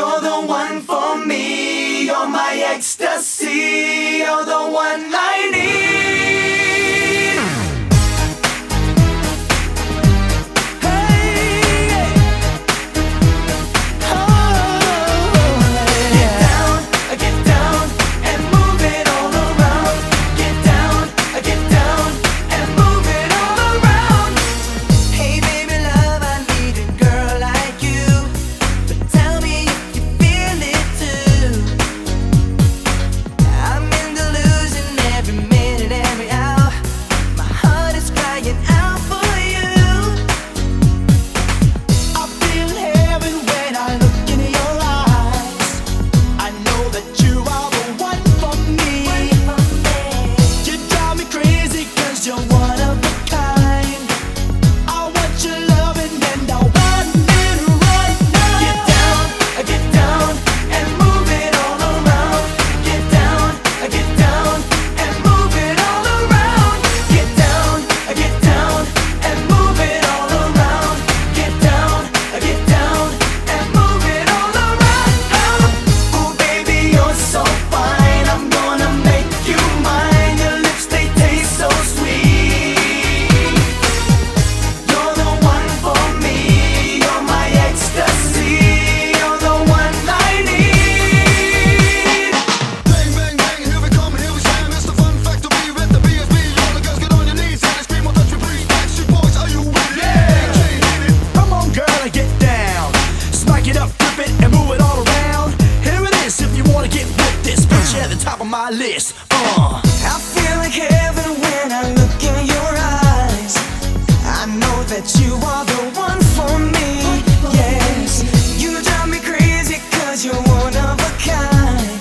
You're the one for me, you're my ecstasy, you're the one I need. Top of my list. I feel like heaven when I look in your eyes. I know that you are the one for me. Yes, you drive me crazy 'cause you're one of a kind.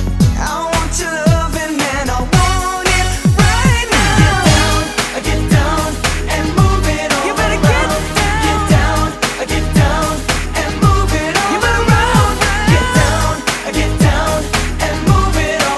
I want your loving and I want it right now. Get down and move it all. You better get down and move it all around. Get down and move it all.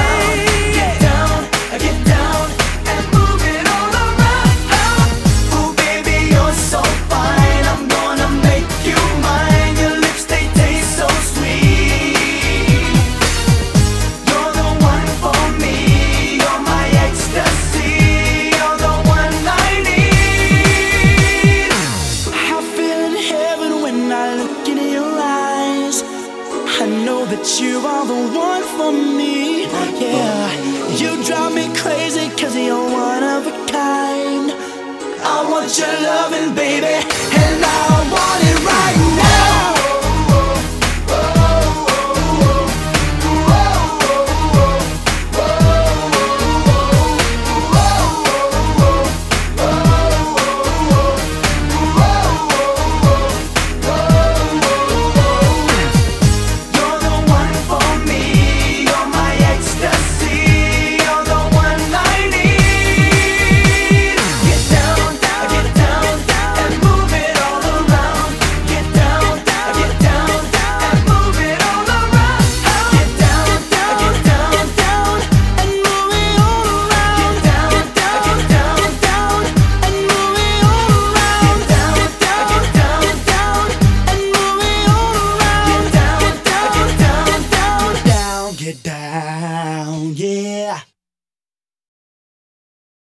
I know that you are the one for me. Yeah, you drive me crazy 'cause you're one of a kind. I want your loving, baby, and I want it right now.